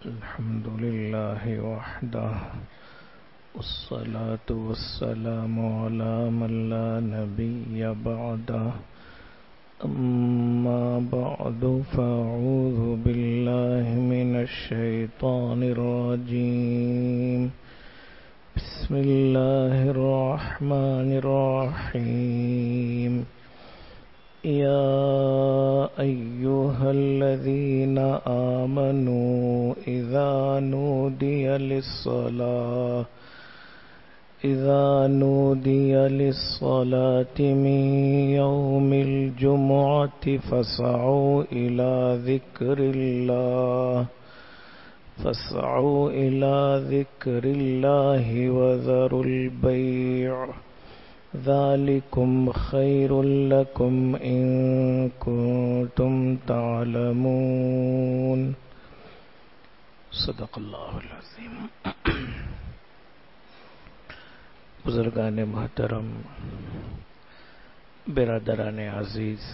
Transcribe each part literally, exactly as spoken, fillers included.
الحمد لله وحده والصلاة والسلام على من لا نبي بعده أما بعد فأعوذ بالله من الشيطان الرجيم بسم الله الرحمن الرحيم يا أيها الذين آمنوا إذا نودي للصلاة إذا نودي للصلاة من يوم الجمعة فاسعوا إلى ذكر الله فاسعوا إلى ذكر الله وذروا البيع ذلكم خير لكم إن كنتم تعلمون صدق اللہ العظیم. بزرگان محترم، برادران عزیز،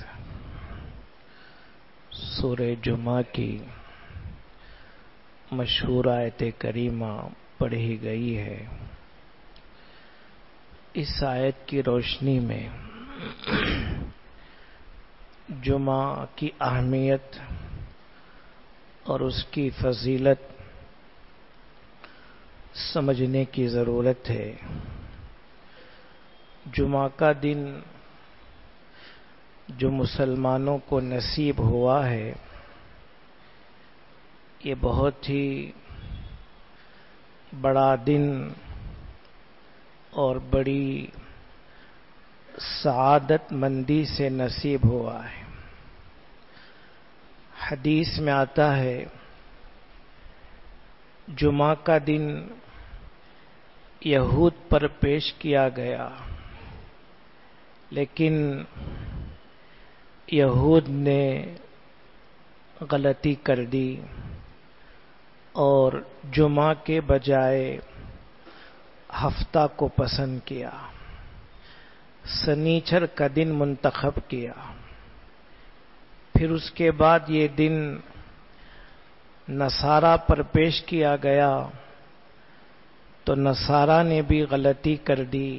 سورہ جمعہ کی مشہور آیت کریمہ پڑھی گئی ہے. اس آیت کی روشنی میں جمعہ کی اہمیت اور اس کی فضیلت سمجھنے کی ضرورت ہے. جمعہ کا دن جو مسلمانوں کو نصیب ہوا ہے، یہ بہت ہی بڑا دن اور بڑی سعادت مندی سے نصیب ہوا ہے. حدیث میں آتا ہے جمعہ کا دن یہود پر پیش کیا گیا، لیکن یہود نے غلطی کر دی اور جمعہ کے بجائے ہفتہ کو پسند کیا، سنیچر کا دن منتخب کیا. پھر اس کے بعد یہ دن نصارہ پر پیش کیا گیا تو نصارہ نے بھی غلطی کر دی،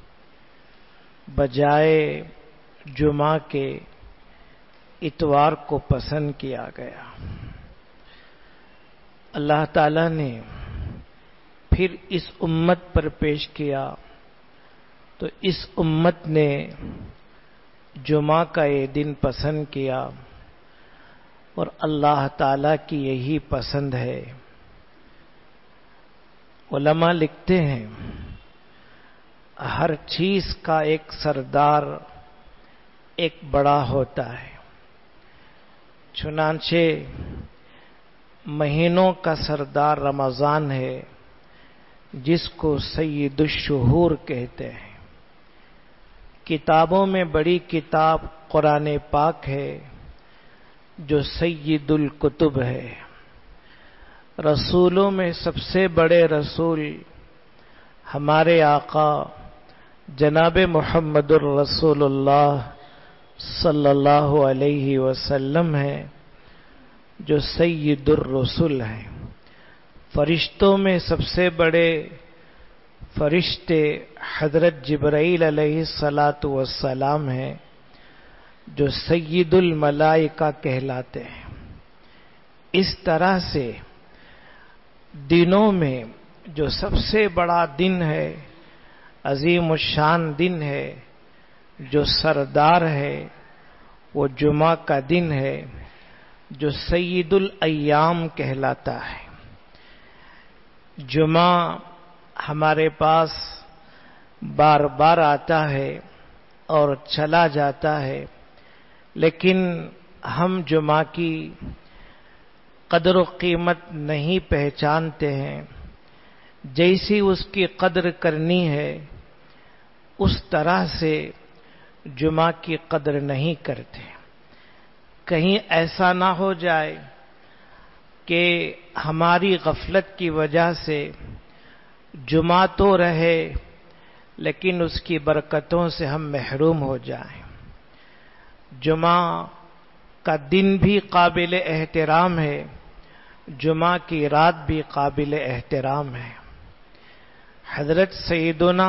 بجائے جمعہ کے اتوار کو پسند کیا گیا. اللہ تعالیٰ نے پھر اس امت پر پیش کیا تو اس امت نے جمعہ کا یہ دن پسند کیا، اور اللہ تعالیٰ کی یہی پسند ہے. علماء لکھتے ہیں ہر چیز کا ایک سردار ایک بڑا ہوتا ہے. چنانچہ مہینوں کا سردار رمضان ہے، جس کو سید الشہور کہتے ہیں. کتابوں میں بڑی کتاب قرآن پاک ہے جو سید الکتب ہے. رسولوں میں سب سے بڑے رسول ہمارے آقا جناب محمد الرسول اللہ صلی اللہ علیہ وسلم ہیں، جو سید الرسل ہیں. فرشتوں میں سب سے بڑے فرشتے حضرت جبرائیل علیہ الصلاۃ والسلام ہیں، جو سید الملائکہ کہلاتے ہیں. اس طرح سے دنوں میں جو سب سے بڑا دن ہے، عظیم الشان دن ہے، جو سردار ہے، وہ جمعہ کا دن ہے، جو سید الایام کہلاتا ہے. جمعہ ہمارے پاس بار بار آتا ہے اور چلا جاتا ہے، لیکن ہم جمعہ کی قدر و قیمت نہیں پہچانتے ہیں. جیسی اس کی قدر کرنی ہے اس طرح سے جمعہ کی قدر نہیں کرتے. کہیں ایسا نہ ہو جائے کہ ہماری غفلت کی وجہ سے جمعہ تو رہے لیکن اس کی برکتوں سے ہم محروم ہو جائیں. جمعہ کا دن بھی قابل احترام ہے، جمعہ کی رات بھی قابل احترام ہے۔ حضرت سیدنا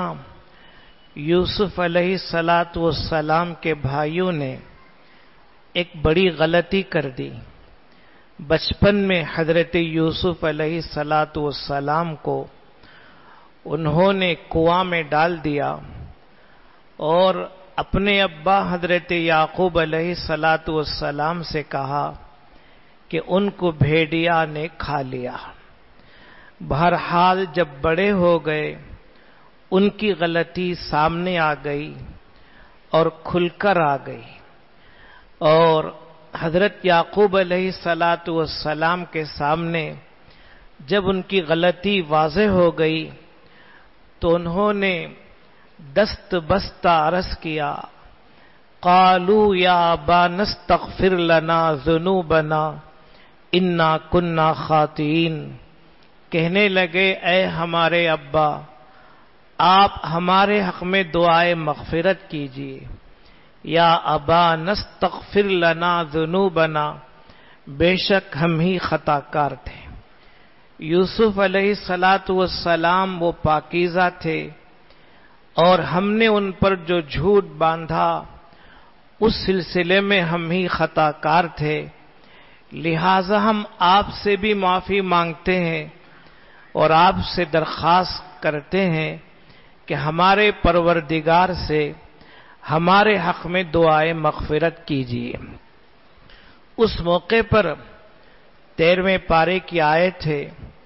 یوسف علیہ الصلاۃ والسلام کے بھائیوں نے ایک بڑی غلطی کر دی۔ بچپن میں حضرت یوسف علیہ الصلاۃ والسلام کو انہوں نے کنواں میں ڈال دیا اور اپنے ابا حضرت یعقوب علیہ الصلاۃ والسلام سے کہا کہ ان کو بھیڑیا نے کھا لیا۔ بہرحال جب بڑے ہو گئے ان کی غلطی سامنے آ گئی اور کھل کر آ گئی، اور حضرت یعقوب علیہ الصلاۃ والسلام کے سامنے جب ان کی غلطی واضح ہو گئی تو انہوں نے دست بستہ عرض کیا، قالوا یا ابانا استغفر لنا ذنوبنا انا کنا خاطئین، کہنے لگے اے ہمارے ابا آپ ہمارے حق میں دعائے مغفرت کیجیے، یا ابانا استغفر لنا ذنوبنا، بے شک ہم ہی خطا کار تھے۔ یوسف علیہ الصلاۃ والسلام وہ پاکیزہ تھے اور ہم نے ان پر جو جھوٹ باندھا اس سلسلے میں ہم ہی خطا کار تھے، لہذا ہم آپ سے بھی معافی مانگتے ہیں اور آپ سے درخواست کرتے ہیں کہ ہمارے پروردگار سے ہمارے حق میں دعائے مغفرت کیجیے۔ اس موقع پر تیرہویں پارے کی آیت ہے،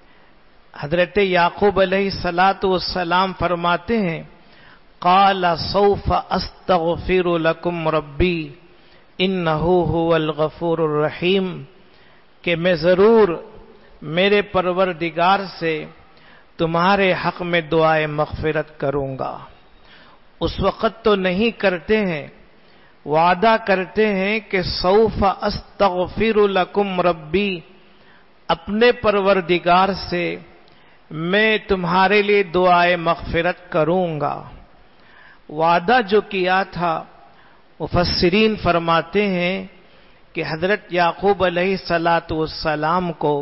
حضرت یعقوب علیہ الصلاۃ والسلام فرماتے ہیں، قال سوف استغفر لکم ربی انہ هو الغفور الرحیم، کہ میں ضرور میرے پروردگار سے تمہارے حق میں دعائے مغفرت کروں گا۔ اس وقت تو نہیں کرتے ہیں، وعدہ کرتے ہیں کہ سوف استغفر لکم ربی، اپنے پروردگار سے میں تمہارے لیے دعائے مغفرت کروں گا۔ وعدہ جو کیا تھا مفسرین فرماتے ہیں کہ حضرت یعقوب علیہ الصلاۃ والسلام کو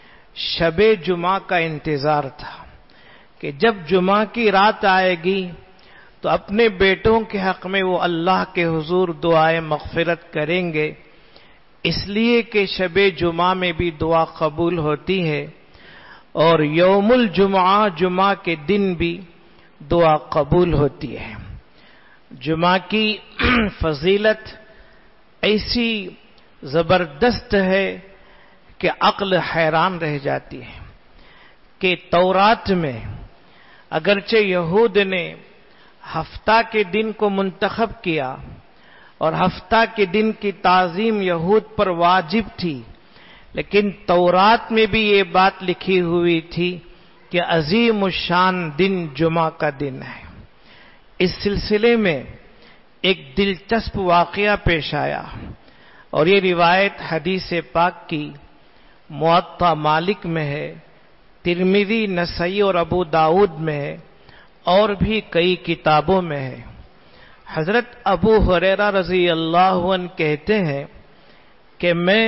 شب جمعہ کا انتظار تھا کہ جب جمعہ کی رات آئے گی تو اپنے بیٹوں کے حق میں وہ اللہ کے حضور دعائے مغفرت کریں گے، اس لیے کہ شب جمعہ میں بھی دعا قبول ہوتی ہے اور یوم الجمعہ جمعہ کے دن بھی دعا قبول ہوتی ہے۔ جمعہ کی فضیلت ایسی زبردست ہے کہ عقل حیران رہ جاتی ہے کہ تورات میں اگرچہ یہود نے ہفتہ کے دن کو منتخب کیا اور ہفتہ کے دن کی تعظیم یہود پر واجب تھی، لیکن تورات میں بھی یہ بات لکھی ہوئی تھی کہ عظیم الشان دن جمعہ کا دن ہے۔ اس سلسلے میں ایک دلچسپ واقعہ پیش آیا اور یہ روایت حدیث پاک کی موطا مالک میں ہے، ترمذی، نسائی اور ابو داؤد میں ہے اور بھی کئی کتابوں میں ہے۔ حضرت ابو ہریرہ رضی اللہ عنہ کہتے ہیں کہ میں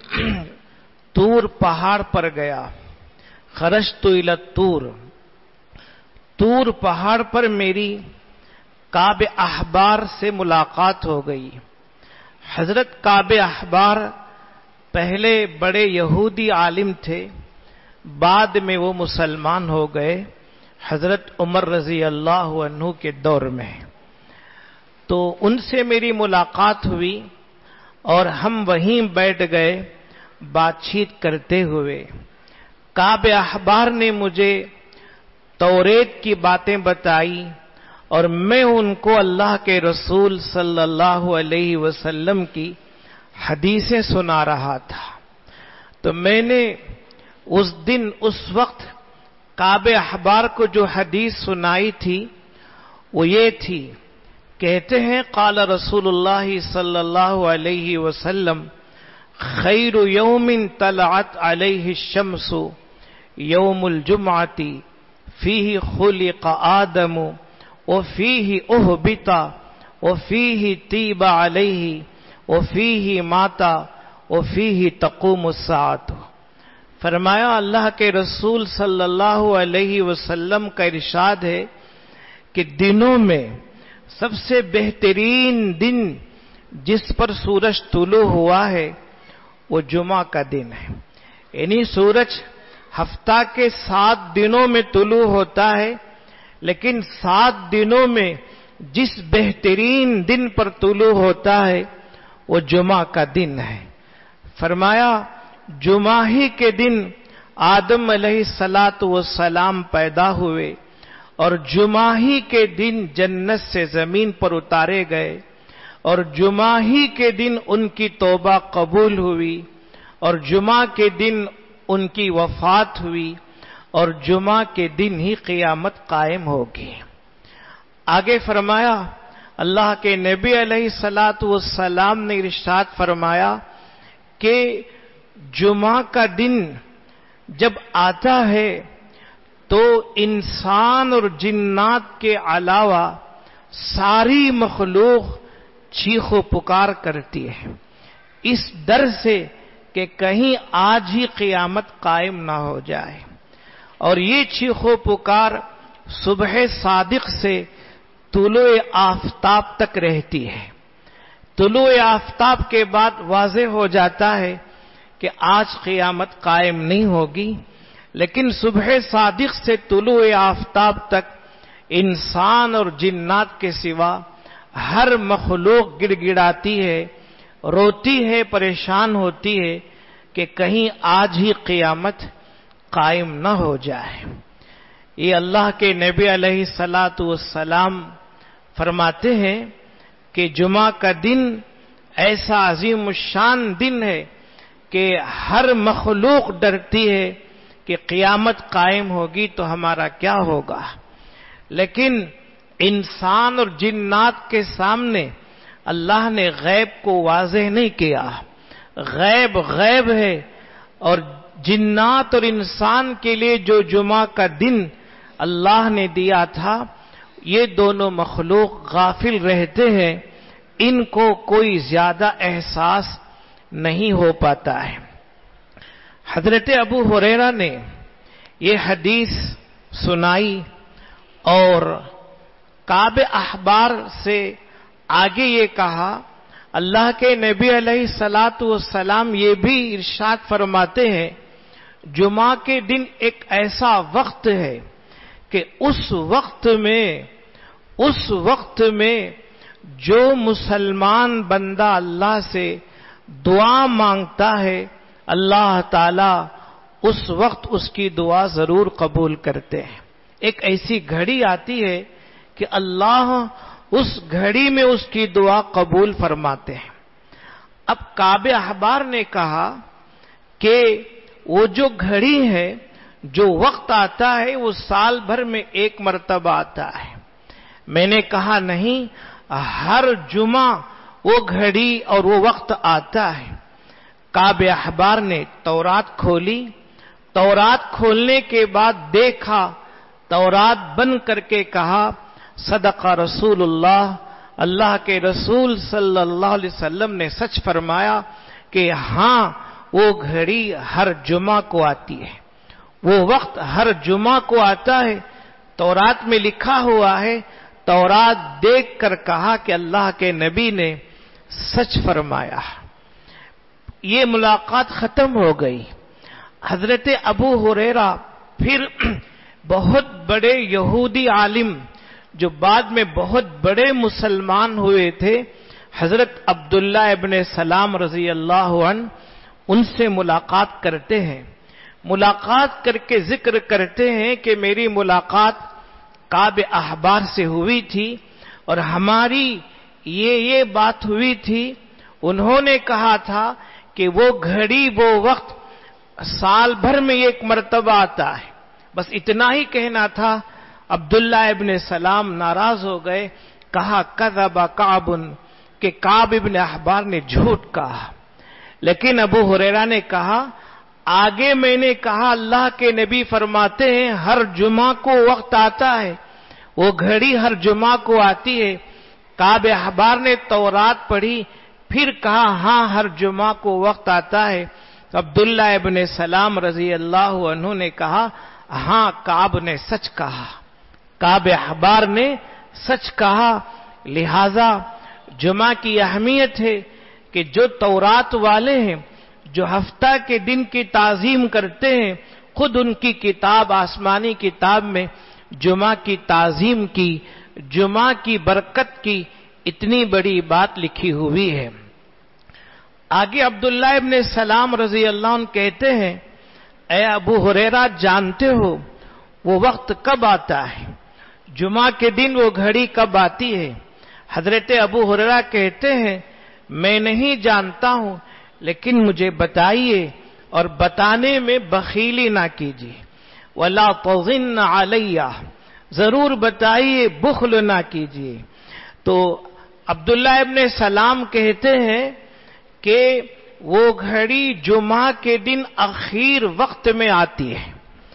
طور پہاڑ پر گیا، خرجت الی الطور، طور پہاڑ پر میری کعب احبار سے ملاقات ہو گئی۔ حضرت کعب احبار پہلے بڑے یہودی عالم تھے، بعد میں وہ مسلمان ہو گئے حضرت عمر رضی اللہ عنہ کے دور میں، تو ان سے میری ملاقات ہوئی اور ہم وہیں بیٹھ گئے بات چیت کرتے ہوئے۔ کعب احبار نے مجھے توریت کی باتیں بتائی اور میں ان کو اللہ کے رسول صلی اللہ علیہ وسلم کی حدیثیں سنا رہا تھا۔ تو میں نے اس دن اس وقت کعب احبار کو جو حدیث سنائی تھی وہ یہ تھی، کہتے ہیں قال رسول اللہ صلی اللہ علیہ وسلم خیر یوم طلعت علیہ الشمس یوم الجمعۃ فیہ خلق آدم وفیہ اہبط وفیہ تیب علیہ وفیہ مات وفیہ تقوم الساعۃ۔ فرمایا اللہ کے رسول صلی اللہ علیہ وسلم کا ارشاد ہے کہ دنوں میں سب سے بہترین دن جس پر سورج طلوع ہوا ہے وہ جمعہ کا دن ہے. یعنی سورج ہفتہ کے سات دنوں میں طلوع ہوتا ہے، لیکن سات دنوں میں جس بہترین دن پر طلوع ہوتا ہے وہ جمعہ کا دن ہے. فرمایا جمعہ ہی کے دن آدم علیہ الصلاۃ والسلام پیدا ہوئے اور جمعہ ہی کے دن جنت سے زمین پر اتارے گئے اور جمعہ ہی کے دن ان کی توبہ قبول ہوئی اور جمعہ کے دن ان کی وفات ہوئی اور جمعہ کے دن ہی قیامت قائم ہوگی. آگے فرمایا اللہ کے نبی علیہ الصلاۃ والسلام نے ارشاد فرمایا کہ جمعہ کا دن جب آتا ہے تو انسان اور جنات کے علاوہ ساری مخلوق چیخ و پکار کرتی ہے اس ڈر سے کہ کہیں آج ہی قیامت قائم نہ ہو جائے. اور یہ چیخ و پکار صبح صادق سے طلوع آفتاب تک رہتی ہے. طلوع آفتاب کے بعد واضح ہو جاتا ہے کہ آج قیامت قائم نہیں ہوگی، لیکن صبح صادق سے طلوع آفتاب تک انسان اور جنات کے سوا ہر مخلوق گڑ گڑاتی ہے، روتی ہے، پریشان ہوتی ہے کہ کہیں آج ہی قیامت قائم نہ ہو جائے. یہ اللہ کے نبی علیہ الصلاۃ والسلام فرماتے ہیں کہ جمعہ کا دن ایسا عظیم الشان دن ہے کہ ہر مخلوق ڈرتی ہے کہ قیامت قائم ہوگی تو ہمارا کیا ہوگا. لیکن انسان اور جنات کے سامنے اللہ نے غیب کو واضح نہیں کیا. غیب غیب ہے، اور جنات اور انسان کے لیے جو جمعہ کا دن اللہ نے دیا تھا یہ دونوں مخلوق غافل رہتے ہیں، ان کو کوئی زیادہ احساس نہیں ہو پاتا ہے. حضرت ابو ہریرہ نے یہ حدیث سنائی اور کعب احبار سے آگے یہ کہا اللہ کے نبی علیہ الصلاۃ والسلام یہ بھی ارشاد فرماتے ہیں جمعہ کے دن ایک ایسا وقت ہے کہ اس وقت میں اس وقت میں جو مسلمان بندہ اللہ سے دعا مانگتا ہے اللہ تعالی اس وقت اس کی دعا ضرور قبول کرتے ہیں. ایک ایسی گھڑی آتی ہے کہ اللہ اس گھڑی میں اس کی دعا قبول فرماتے ہیں. اب کعب احبار نے کہا کہ وہ جو گھڑی ہے جو وقت آتا ہے وہ سال بھر میں ایک مرتبہ آتا ہے. میں نے کہا نہیں، ہر جمعہ وہ گھڑی اور وہ وقت آتا ہے. کعب احبار نے تورات کھولی، تورات کھولنے کے بعد دیکھا، تورات بند کر کے کہا صدق رسول اللہ، اللہ کے رسول صلی اللہ علیہ وسلم نے سچ فرمایا کہ ہاں وہ گھڑی ہر جمعہ کو آتی ہے، وہ وقت ہر جمعہ کو آتا ہے. تورات میں لکھا ہوا ہے، تورات دیکھ کر کہا کہ اللہ کے نبی نے سچ فرمایا. یہ ملاقات ختم ہو گئی. حضرت ابو ہریرہ پھر بہت بڑے یہودی عالم جو بعد میں بہت بڑے مسلمان ہوئے تھے، حضرت عبداللہ ابن سلام رضی اللہ عنہ، ان سے ملاقات کرتے ہیں. ملاقات کر کے ذکر کرتے ہیں کہ میری ملاقات کعب احبار سے ہوئی تھی اور ہماری یہ یہ بات ہوئی تھی. انہوں نے کہا تھا کہ وہ گھڑی وہ وقت سال بھر میں ایک مرتبہ آتا ہے. بس اتنا ہی کہنا تھا. عبداللہ ابن سلام ناراض ہو گئے، کہا کذب کعب، کہ کعب ابن احبار نے جھوٹ کہا. لیکن ابو ہریرہ نے کہا آگے میں نے کہا اللہ کے نبی فرماتے ہیں ہر جمعہ کو وقت آتا ہے، وہ گھڑی ہر جمعہ کو آتی ہے. کعب احبار نے تورات پڑھی، پھر کہا ہاں ہر جمعہ کو وقت آتا ہے. تو عبداللہ ابن سلام رضی اللہ عنہ نے کہا ہاں کعب نے سچ کہا، کعب احبار نے سچ کہا، لہذا جمعہ کی اہمیت ہے کہ جو تورات والے ہیں، جو ہفتہ کے دن کی تعظیم کرتے ہیں، خود ان کی کتاب آسمانی کتاب میں جمعہ کی تعظیم کی، جمعہ کی برکت کی اتنی بڑی بات لکھی ہوئی ہے۔ آگے عبداللہ ابن سلام رضی اللہ عنہ کہتے ہیں اے ابو ہریرہ جانتے ہو وہ وقت کب آتا ہے، جمعہ کے دن وہ گھڑی کب آتی ہے؟ حضرت ابو ہریرہ کہتے ہیں میں نہیں جانتا ہوں، لیکن مجھے بتائیے اور بتانے میں بخیلی نہ کیجیے، وَلَا تَظِنَّ عَلَيَّ، ضرور بتائیے، بخل نہ کیجیے۔ تو عبداللہ ابن سلام کہتے ہیں کہ وہ گھڑی جمعہ کے دن اخیر وقت میں آتی ہے،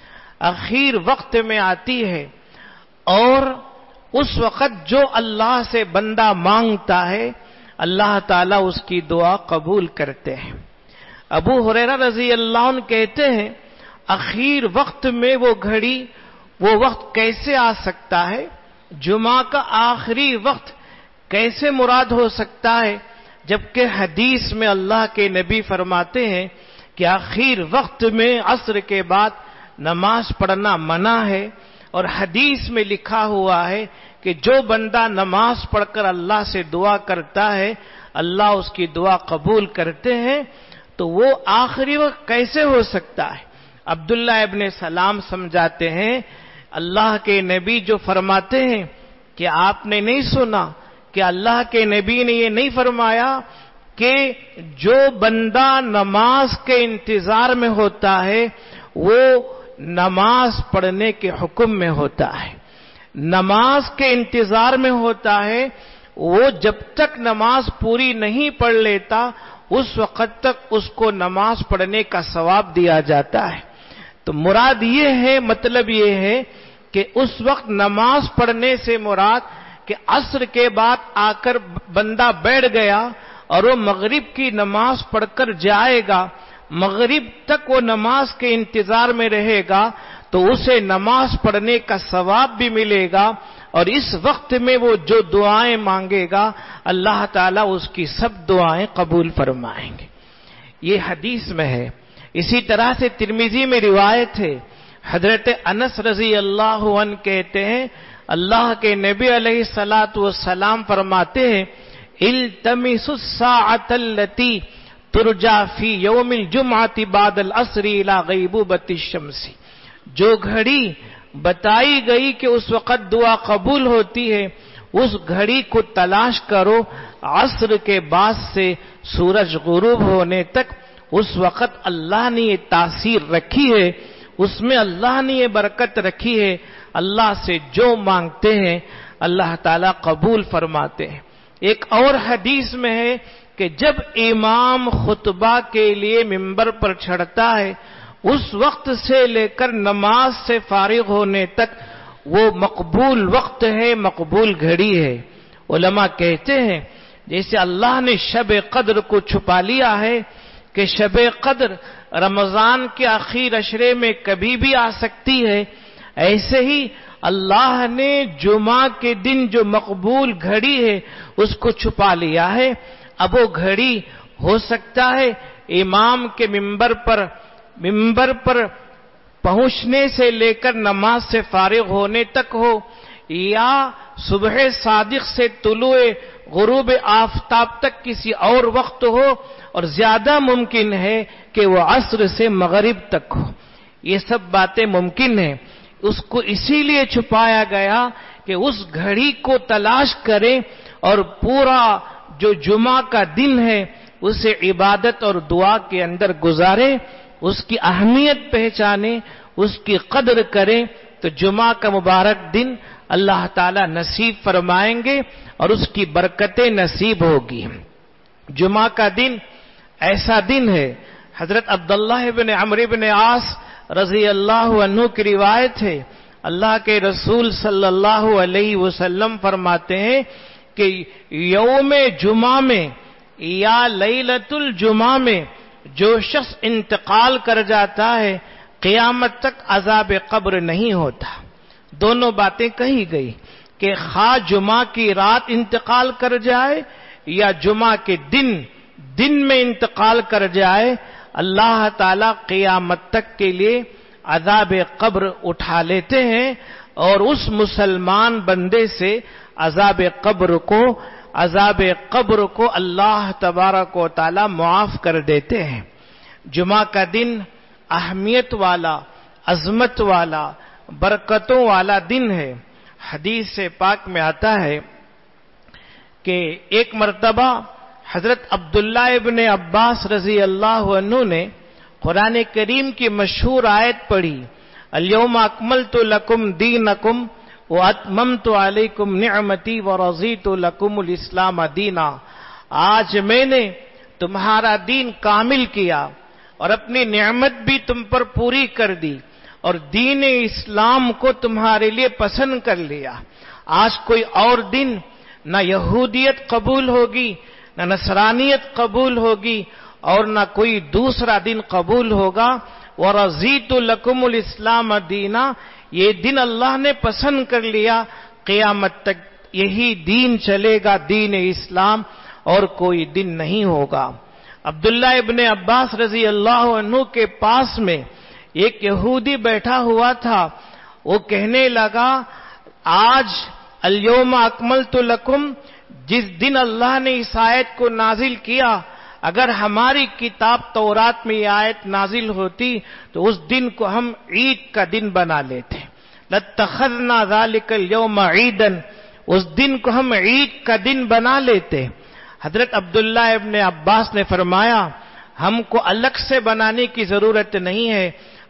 اخیر وقت میں آتی ہے، اور اس وقت جو اللہ سے بندہ مانگتا ہے اللہ تعالیٰ اس کی دعا قبول کرتے ہیں۔ ابو ہریرہ رضی اللہ عنہ کہتے ہیں اخیر وقت میں وہ گھڑی، وہ وقت کیسے آ سکتا ہے؟ جمعہ کا آخری وقت کیسے مراد ہو سکتا ہے؟ جبکہ حدیث میں اللہ کے نبی فرماتے ہیں کہ آخر وقت میں عصر کے بعد نماز پڑھنا منع ہے، اور حدیث میں لکھا ہوا ہے کہ جو بندہ نماز پڑھ کر اللہ سے دعا کرتا ہے اللہ اس کی دعا قبول کرتے ہیں۔ تو وہ آخری وقت کیسے ہو سکتا ہے؟ عبداللہ ابن سلام سمجھاتے ہیں اللہ کے نبی جو فرماتے ہیں کہ آپ نے نہیں سنا کہ اللہ کے نبی نے یہ نہیں فرمایا کہ جو بندہ نماز کے انتظار میں ہوتا ہے وہ نماز پڑھنے کے حکم میں ہوتا ہے، نماز کے انتظار میں ہوتا ہے، وہ جب تک نماز پوری نہیں پڑھ لیتا اس وقت تک اس کو نماز پڑھنے کا ثواب دیا جاتا ہے۔ تو مراد یہ ہے، مطلب یہ ہے کہ اس وقت نماز پڑھنے سے مراد کہ عصر کے بعد آ کر بندہ بیٹھ گیا اور وہ مغرب کی نماز پڑھ کر جائے گا، مغرب تک وہ نماز کے انتظار میں رہے گا تو اسے نماز پڑھنے کا ثواب بھی ملے گا، اور اس وقت میں وہ جو دعائیں مانگے گا اللہ تعالیٰ اس کی سب دعائیں قبول فرمائیں گے۔ یہ حدیث میں ہے۔ اسی طرح سے ترمذی میں روایت ہے، حضرت انس رضی اللہ عنہ کہتے ہیں اللہ کے نبی علیہ الصلاۃ والسلام فرماتے ہیں التمسوا الساعة التي ترجى في يوم الجمعة بعد العصر الى غیبوبة الشمس، جو گھڑی بتائی گئی کہ اس وقت دعا قبول ہوتی ہے اس گھڑی کو تلاش کرو عصر کے بعد سے سورج غروب ہونے تک، اس وقت اللہ نے یہ تاثیر رکھی ہے، اس میں اللہ نے یہ برکت رکھی ہے، اللہ سے جو مانگتے ہیں اللہ تعالیٰ قبول فرماتے ہیں۔ ایک اور حدیث میں ہے کہ جب امام خطبہ کے لیے منبر پر چڑھتا ہے اس وقت سے لے کر نماز سے فارغ ہونے تک وہ مقبول وقت ہے، مقبول گھڑی ہے۔ علماء کہتے ہیں جیسے اللہ نے شب قدر کو چھپا لیا ہے کہ شب قدر رمضان کے آخر عشرے میں کبھی بھی آ سکتی ہے، ایسے ہی اللہ نے جمعہ کے دن جو مقبول گھڑی ہے اس کو چھپا لیا ہے۔ اب وہ گھڑی ہو سکتا ہے امام کے منبر پر منبر پر پہنچنے سے لے کر نماز سے فارغ ہونے تک ہو، یا صبح صادق سے طلوع غروب آفتاب تک کسی اور وقت ہو، اور زیادہ ممکن ہے کہ وہ عصر سے مغرب تک ہو۔ یہ سب باتیں ممکن ہیں، اس کو اسی لیے چھپایا گیا کہ اس گھڑی کو تلاش کریں اور پورا جو جمعہ کا دن ہے اسے عبادت اور دعا کے اندر گزاریں، اس کی اہمیت پہچانیں، اس کی قدر کریں، تو جمعہ کا مبارک دن اللہ تعالیٰ نصیب فرمائیں گے اور اس کی برکتیں نصیب ہوگی۔ جمعہ کا دن ایسا دن ہے، حضرت عبداللہ بن عمرو بن عاص رضی اللہ عنہ کی روایت ہے، اللہ کے رسول صلی اللہ علیہ وسلم فرماتے ہیں کہ یوم جمعہ میں یا لیلۃ الجمعہ میں جو شخص انتقال کر جاتا ہے قیامت تک عذاب قبر نہیں ہوتا۔ دونوں باتیں کہی گئی کہ خواہ جمعہ کی رات انتقال کر جائے یا جمعہ کے دن دن میں انتقال کر جائے، اللہ تعالی قیامت تک کے لیے عذاب قبر اٹھا لیتے ہیں اور اس مسلمان بندے سے عذاب قبر کو عذاب قبر کو اللہ تبارک و تعالی معاف کر دیتے ہیں۔ جمعہ کا دن اہمیت والا، عظمت والا، برکتوں والا دن ہے۔ حدیث پاک میں آتا ہے کہ ایک مرتبہ حضرت عبداللہ ابن عباس رضی اللہ عنہ نے قرآن کریم کی مشہور آیت پڑھی، الیوم اکملت لکم دینکم واتممت علیکم نعمتی ورضیت لکم الاسلام دینا۔ آج میں نے تمہارا دین کامل کیا اور اپنی نعمت بھی تم پر پوری کر دی اور دین اسلام کو تمہارے لیے پسند کر لیا۔ آج کوئی اور دن نہ یہودیت قبول ہوگی، نہ نصرانیت قبول ہوگی اور نہ کوئی دوسرا دن قبول ہوگا۔ وَرَضِيتُ لَكُمُ الْإِسْلَامَ دِينًا، یہ دن اللہ نے پسند کر لیا، قیامت تک یہی دین چلے گا، دین اسلام، اور کوئی دن نہیں ہوگا۔ عبداللہ ابن عباس رضی اللہ عنہ کے پاس میں ایک یہودی بیٹھا ہوا تھا، وہ کہنے لگا آج الیوم اکملت لکم، جس دن اللہ نے اس آیت کو نازل کیا، اگر ہماری کتاب تورات میں یہ آیت نازل ہوتی تو اس دن کو ہم عید کا دن بنا لیتے، لَاتَّخَذْنَا ذَلِكَ الْيَوْمَ عِيدًا، اس دن کو ہم عید کا دن بنا لیتے۔ حضرت عبداللہ ابن عباس نے فرمایا ہم کو الگ سے بنانے کی ضرورت نہیں ہے،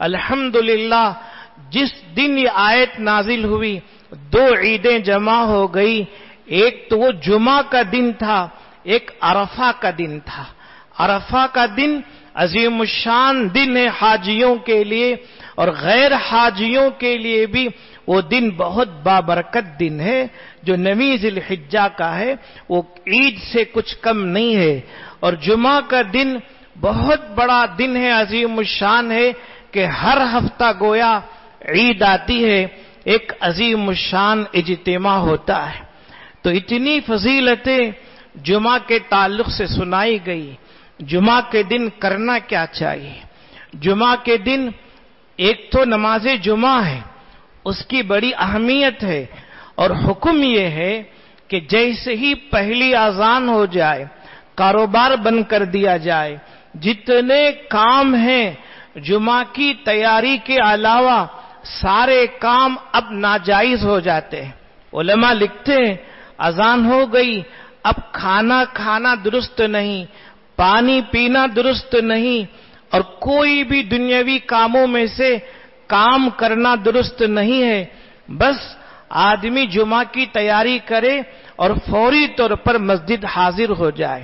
الحمدللہ جس دن یہ آیت نازل ہوئی دو عیدیں جمع ہو گئی، ایک تو وہ جمعہ کا دن تھا، ایک عرفہ کا دن تھا۔ عرفہ کا دن عظیم الشان دن ہے حاجیوں کے لیے، اور غیر حاجیوں کے لیے بھی وہ دن بہت بابرکت دن ہے جو نویں ذی الحجہ کا ہے، وہ عید سے کچھ کم نہیں ہے۔ اور جمعہ کا دن بہت بڑا دن ہے، عظیم الشان ہے کہ ہر ہفتہ گویا عید آتی ہے، ایک عظیم الشان اجتماع ہوتا ہے۔ تو اتنی فضیلتیں جمعہ کے تعلق سے سنائی گئی۔ جمعہ کے دن کرنا کیا چاہیے؟ جمعہ کے دن ایک تو نماز جمعہ ہے، اس کی بڑی اہمیت ہے، اور حکم یہ ہے کہ جیسے ہی پہلی اذان ہو جائے کاروبار بند کر دیا جائے، جتنے کام ہیں جمعہ کی تیاری کے علاوہ سارے کام اب ناجائز ہو جاتے ہیں۔ علماء لکھتے ہیں اذان ہو گئی، اب کھانا کھانا درست نہیں، پانی پینا درست نہیں، اور کوئی بھی دنیاوی کاموں میں سے کام کرنا درست نہیں ہے۔ بس آدمی جمعہ کی تیاری کرے اور فوری طور پر مسجد حاضر ہو جائے۔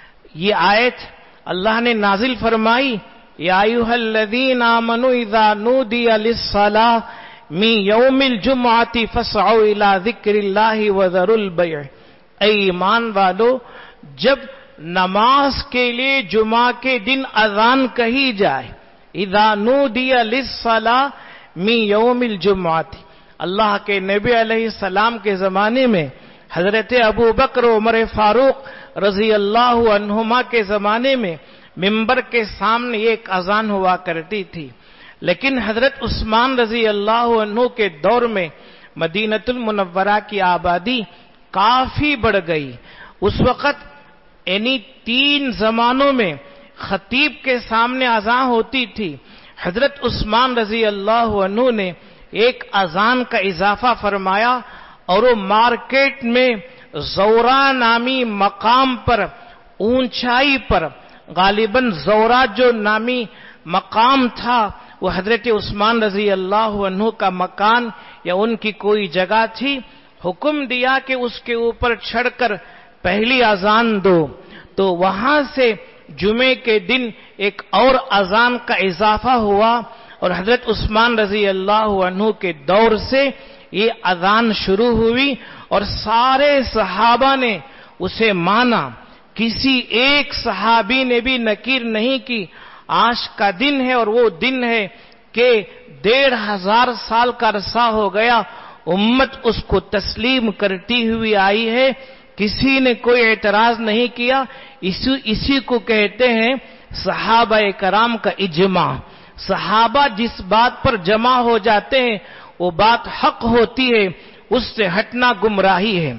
یہ آیت اللہ نے نازل فرمائی، یا ایھا الذین آمنوا اذا نودی للصلاۃ من یوم الجمعۃ فاسعوا الی ذکر اللہ وذروا البیع، اے ایمان والو جب نماز کے لیے جمعہ کے دن اذان کہی جائے، اذا نودی للصلاۃ من یوم الجمعۃ، اللہ کے نبی علیہ السلام کے زمانے میں حضرت ابو بکر عمر فاروق رضی اللہ عنہما کے زمانے میں ممبر کے سامنے ایک اذان ہوا کرتی تھی، لیکن حضرت عثمان رضی اللہ عنہ کے دور میں مدینہ المنورہ کی آبادی کافی بڑھ گئی۔ اس وقت یعنی تین زمانوں میں خطیب کے سامنے اذان ہوتی تھی۔ حضرت عثمان رضی اللہ عنہ نے ایک اذان کا اضافہ فرمایا، اور وہ مارکیٹ میں زورا نامی مقام پر، اونچائی پر، غالباً زورا جو نامی مقام تھا وہ حضرت عثمان رضی اللہ عنہ کا مکان یا ان کی کوئی جگہ تھی، حکم دیا کہ اس کے اوپر چڑھ کر پہلی اذان دو۔ تو وہاں سے جمعے کے دن ایک اور اذان کا اضافہ ہوا، اور حضرت عثمان رضی اللہ عنہ کے دور سے یہ اذان شروع ہوئی، اور سارے صحابہ نے اسے مانا کسی ایک صحابی نے بھی نکیر نہیں کی. آج کا دن ہے اور وہ دن ہے کہ ڈیڑھ ہزار سال کا عرصہ ہو گیا، امت اس کو تسلیم کرتی ہوئی آئی ہے، کسی نے کوئی اعتراض نہیں کیا. اسی اسی کو کہتے ہیں صحابہ کرام کا اجماع. صحابہ جس بات پر جمع ہو جاتے ہیں وہ بات حق ہوتی ہے، اس سے ہٹنا گمراہی ہے.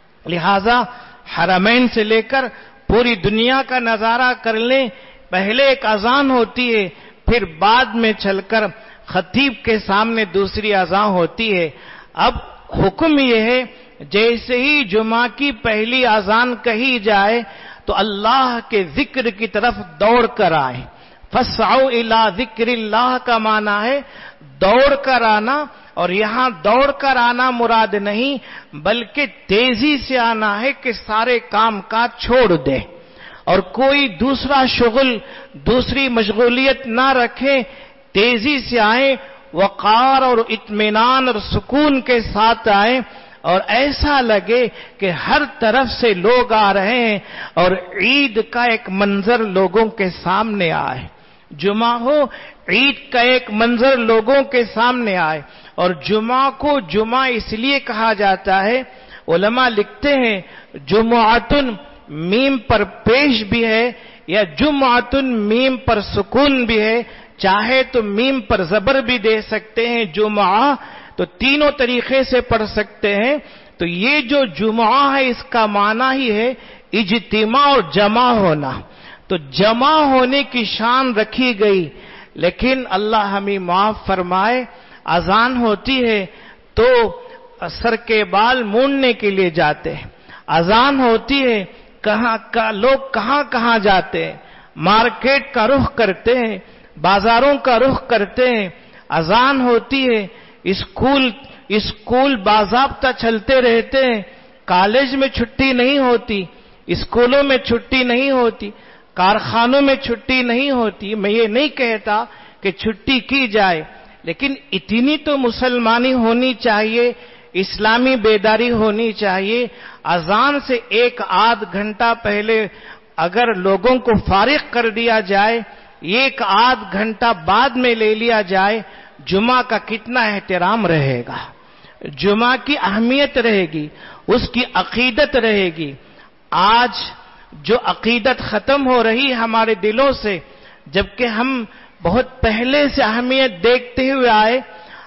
لہذا حرمین سے لے کر پوری دنیا کا نظارہ کر لیں، پہلے ایک اذان ہوتی ہے، پھر بعد میں چل کر خطیب کے سامنے دوسری اذان ہوتی ہے. اب حکم یہ ہے جیسے ہی جمعہ کی پہلی اذان کہی جائے تو اللہ کے ذکر کی طرف دوڑ کر آئے. فَاسْعَوْا إِلَىٰ ذِكْرِ اللَّهِ کا معنی ہے دوڑ کر آنا، اور یہاں دوڑ کر آنا مراد نہیں بلکہ تیزی سے آنا ہے کہ سارے کام کاج چھوڑ دے اور کوئی دوسرا شغل، دوسری مشغولیت نہ رکھے، تیزی سے آئیں، وقار اور اطمینان اور سکون کے ساتھ آئیں، اور ایسا لگے کہ ہر طرف سے لوگ آ رہے ہیں اور عید کا ایک منظر لوگوں کے سامنے آئے. جمعہ ہو، عید کا ایک منظر لوگوں کے سامنے آئے. اور جمعہ کو جمعہ اس لیے کہا جاتا ہے، علماء لکھتے ہیں جمعتن میم پر پیش بھی ہے یا جمعتن میم پر سکون بھی ہے، چاہے تو میم پر زبر بھی دے سکتے ہیں جمعہ، تو تینوں طریقے سے پڑھ سکتے ہیں. تو یہ جو جمعہ ہے اس کا معنی ہی ہے اجتماع اور جمع ہونا. تو جمع ہونے کی شان رکھی گئی، لیکن اللہ ہمیں معاف فرمائے، اذان ہوتی ہے تو سر کے بال مونڈنے کے لیے جاتے ہیں. اذان ہوتی ہے کہاں کا لوگ کہاں کہاں جاتے ہیں، مارکیٹ کا رخ کرتے ہیں، بازاروں کا رخ کرتے ہیں. اذان ہوتی ہے، اسکول اسکول باضابطہ چلتے رہتے ہیں، کالج میں چھٹی نہیں ہوتی، اسکولوں میں چھٹی نہیں ہوتی، کارخانوں میں چھٹی نہیں ہوتی. میں یہ نہیں کہتا کہ چھٹی کی جائے، لیکن اتنی تو مسلمانی ہونی چاہیے، اسلامی بیداری ہونی چاہیے. اذان سے ایک آدھ گھنٹہ پہلے اگر لوگوں کو فارغ کر دیا جائے، ایک آدھ گھنٹہ بعد میں لے لیا جائے، جمعہ کا کتنا احترام رہے گا، جمعہ کی اہمیت رہے گی، اس کی عقیدت رہے گی. آج جو عقیدت ختم ہو رہی ہمارے دلوں سے، جبکہ ہم بہت پہلے سے اہمیت دیکھتے ہوئے آئے،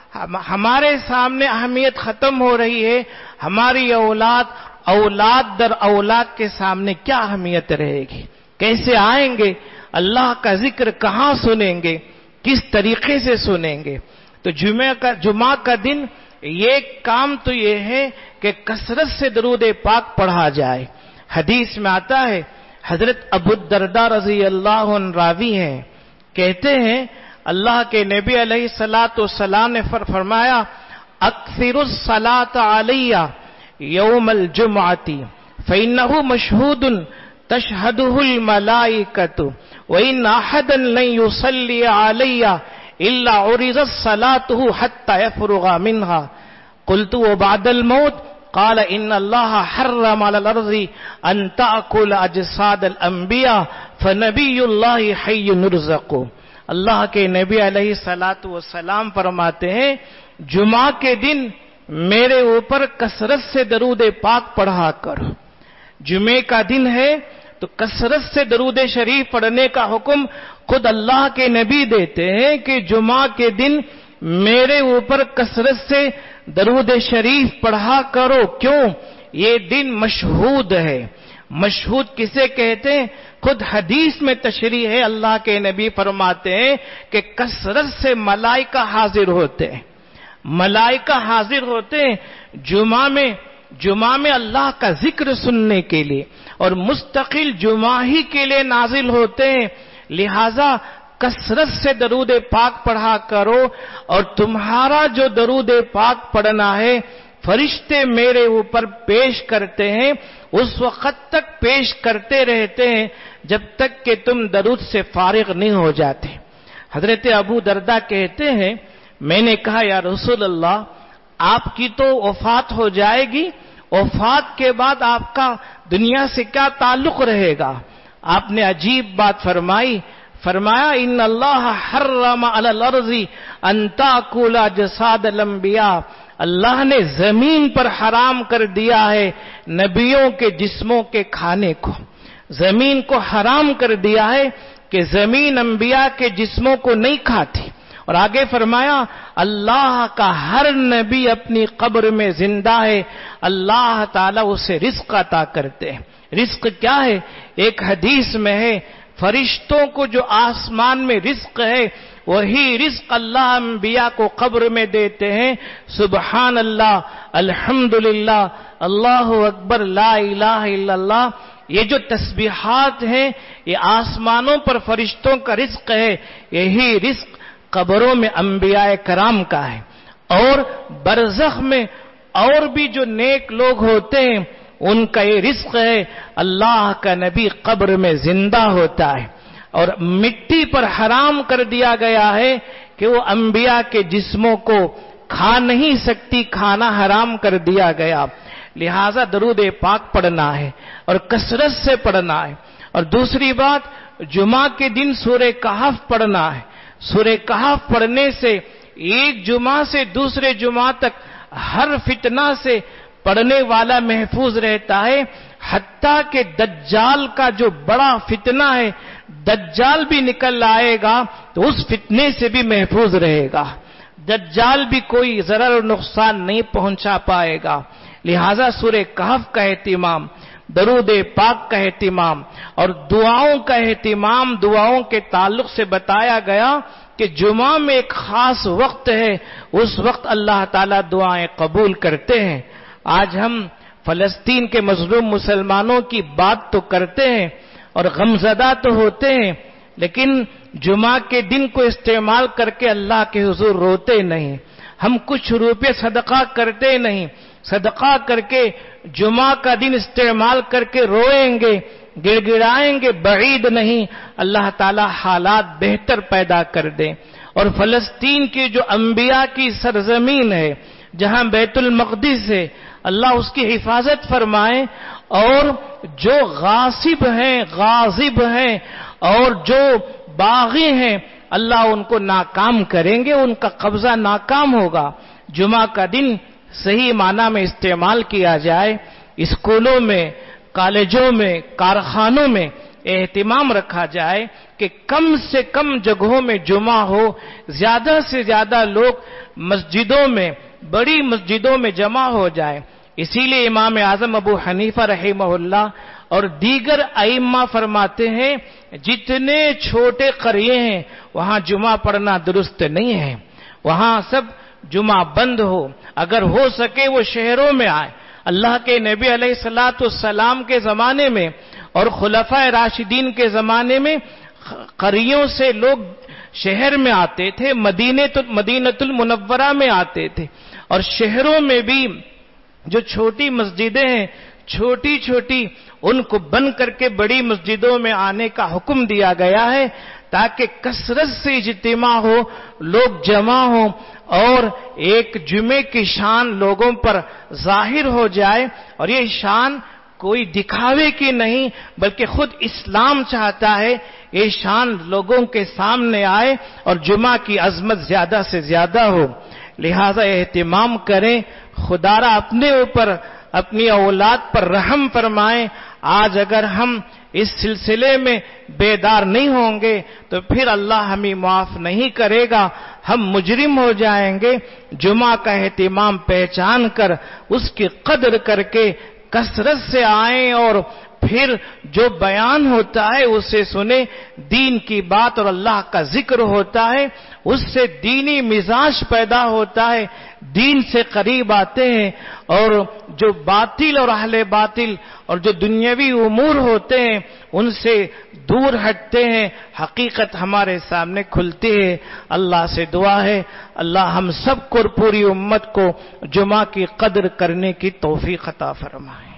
ہمارے سامنے اہمیت ختم ہو رہی ہے. ہماری اولاد اولاد در اولاد کے سامنے کیا اہمیت رہے گی؟ کیسے آئیں گے؟ اللہ کا ذکر کہاں سنیں گے؟ کس طریقے سے سنیں گے؟ تو جمعہ کا جمعہ کا دن یہ کام تو یہ ہے کہ کثرت سے درود پاک پڑھا جائے. حدیث میں آتا ہے، حضرت ابو الدرداء رضی اللہ عنہ راوی ہیں، کہتے ہیں اللہ کے نبی علیہ الصلوۃ والسلام نے فرمایا اکثر الصلاۃ علی یوم الجمعۃ فانہ مشہود تشہدہ الملائکۃ وان احدا لن یصلی علی الا عرضت صلاته حتى يفرغ منها قلت وبعد الموت قال ان الله حرم على الارض ان تاكل اجساد الانبیاء فنبی اللہ حی يرزق. اللہ کے نبی علیہ الصلوۃ والسلام فرماتے ہیں جمعہ کے دن میرے اوپر کثرت سے درود پاک پڑھا کرو. جمعے کا دن ہے تو کثرت سے درود شریف پڑھنے کا حکم خود اللہ کے نبی دیتے ہیں کہ جمعہ کے دن میرے اوپر کثرت سے درود شریف پڑھا کرو. کیوں؟ یہ دن مشہود ہے. مشہود کسے کہتے ہیں؟ خود حدیث میں تشریح ہے، اللہ کے نبی فرماتے ہیں کہ کثرت سے ملائکہ حاضر ہوتے ہیں، ملائکہ حاضر ہوتے ہیں جمعہ میں جمعہ میں اللہ کا ذکر سننے کے لیے، اور مستقل جمعہ ہی کے لیے نازل ہوتے ہیں. لہذا کثرت سے درود پاک پڑھا کرو، اور تمہارا جو درود پاک پڑھنا ہے فرشتے میرے اوپر پیش کرتے ہیں، اس وقت تک پیش کرتے رہتے ہیں جب تک کہ تم درود سے فارغ نہیں ہو جاتے. حضرت ابو درداء کہتے ہیں میں نے کہا یا رسول اللہ آپ کی تو وفات ہو جائے گی، وفات کے بعد آپ کا دنیا سے کیا تعلق رہے گا؟ آپ نے عجیب بات فرمائی، فرمایا ان اللہ حرم علی الارض ان تاکل اجساد الانبیاء، اللہ نے زمین پر حرام کر دیا ہے نبیوں کے جسموں کے کھانے کو، زمین کو حرام کر دیا ہے کہ زمین انبیاء کے جسموں کو نہیں کھاتی۔ اور آگے فرمایا اللہ کا ہر نبی اپنی قبر میں زندہ ہے، اللہ تعالیٰ اسے رزق عطا کرتے ہیں۔ رزق کیا ہے؟ ایک حدیث میں ہے فرشتوں کو جو آسمان میں رزق ہے وہی رزق اللہ انبیاء کو قبر میں دیتے ہیں۔ سبحان اللہ، الحمدللہ، اللہ اکبر، لا الہ الا اللہ، یہ جو تسبیحات ہیں یہ آسمانوں پر فرشتوں کا رزق ہے، یہی رزق قبروں میں انبیاء کرام کا ہے۔ اور برزخ میں اور بھی جو نیک لوگ ہوتے ہیں ان کا یہ رزق ہے، اللہ کا نبی قبر میں زندہ ہوتا ہے۔ اور مٹی پر حرام کر دیا گیا ہے کہ وہ انبیاء کے جسموں کو کھا نہیں سکتی، کھانا حرام کر دیا گیا، لہذا درود پاک پڑھنا ہے اور کثرت سے پڑھنا ہے۔ اور دوسری بات، جمعہ کے دن سورہ کہف پڑھنا ہے۔ سورہ کہف پڑھنے سے ایک جمعہ سے دوسرے جمعہ تک ہر فتنہ سے پڑھنے والا محفوظ رہتا ہے، حتیٰ کہ دجال کا جو بڑا فتنہ ہے، دجال بھی نکل آئے گا تو اس فتنے سے بھی محفوظ رہے گا، دجال بھی کوئی ضرر و نقصان نہیں پہنچا پائے گا۔ لہذا سورہ کہف کا اہتمام، درود پاک کا اہتمام اور دعاؤں کا اہتمام، دعاؤں کے تعلق سے بتایا گیا کہ جمعہ میں ایک خاص وقت ہے، اس وقت اللہ تعالیٰ دعائیں قبول کرتے ہیں۔ آج ہم فلسطین کے مظلوم مسلمانوں کی بات تو کرتے ہیں اور غمزدہ تو ہوتے ہیں، لیکن جمعہ کے دن کو استعمال کر کے اللہ کے حضور روتے نہیں، ہم کچھ روپے صدقہ کرتے نہیں، صدقہ کر کے جمعہ کا دن استعمال کر کے روئیں گے، گڑ گڑائیں گے، بعید نہیں اللہ تعالی حالات بہتر پیدا کر دیں۔ اور فلسطین کی جو انبیاء کی سرزمین ہے، جہاں بیت المقدس ہے، اللہ اس کی حفاظت فرمائے، اور جو غاصب ہیں، غاصب ہیں اور جو باغی ہیں، اللہ ان کو ناکام کریں گے، ان کا قبضہ ناکام ہوگا۔ جمعہ کا دن صحیح معنی میں استعمال کیا جائے، اسکولوں میں، کالجوں میں، کارخانوں میں اہتمام رکھا جائے کہ کم سے کم جگہوں میں جمعہ ہو، زیادہ سے زیادہ لوگ مسجدوں میں، بڑی مسجدوں میں جمع ہو جائیں۔ اسی لیے امام اعظم ابو حنیفہ رحمہ اللہ اور دیگر ائمہ فرماتے ہیں جتنے چھوٹے قریے ہیں وہاں جمعہ پڑھنا درست نہیں ہے، وہاں سب جمعہ بند ہو، اگر ہو سکے وہ شہروں میں آئے۔ اللہ کے نبی علیہ الصلوۃ والسلام کے زمانے میں اور خلفائے راشدین کے زمانے میں قریوں سے لوگ شہر میں آتے تھے، مدینۃ المنورہ میں آتے تھے، اور شہروں میں بھی جو چھوٹی مسجدیں ہیں، چھوٹی چھوٹی، ان کو بند کر کے بڑی مسجدوں میں آنے کا حکم دیا گیا ہے تاکہ کثرت سے اجتماع ہو، لوگ جمع ہوں اور ایک جمعے کی شان لوگوں پر ظاہر ہو جائے۔ اور یہ شان کوئی دکھاوے کی نہیں بلکہ خود اسلام چاہتا ہے یہ شان لوگوں کے سامنے آئے اور جمعہ کی عظمت زیادہ سے زیادہ ہو۔ لہذا اہتمام کریں، خدا را اپنے اوپر، اپنی اولاد پر رحم فرمائیں۔ آج اگر ہم اس سلسلے میں بیدار نہیں ہوں گے تو پھر اللہ ہمیں معاف نہیں کرے گا، ہم مجرم ہو جائیں گے۔ جمعہ کا اہتمام پہچان کر اس کی قدر کر کے کثرت سے آئیں اور پھر جو بیان ہوتا ہے اسے سنیں، دین کی بات اور اللہ کا ذکر ہوتا ہے، اس سے دینی مزاج پیدا ہوتا ہے، دین سے قریب آتے ہیں، اور جو باطل اور اہل باطل اور جو دنیاوی امور ہوتے ہیں ان سے دور ہٹتے ہیں، حقیقت ہمارے سامنے کھلتی ہے۔ اللہ سے دعا ہے اللہ ہم سب کو اور پوری امت کو جمعہ کی قدر کرنے کی توفیق عطا فرمائے۔